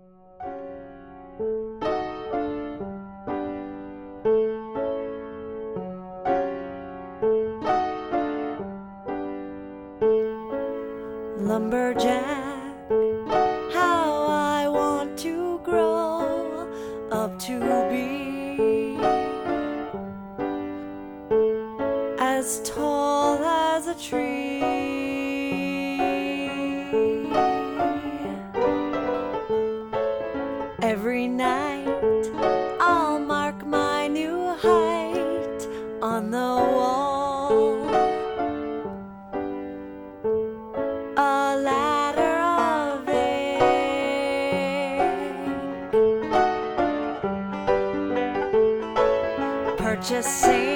Lumberjack, how I want to grow up to be as tall as a tree. Every night I'll mark my new height on the wall. A ladder of ink, purchasing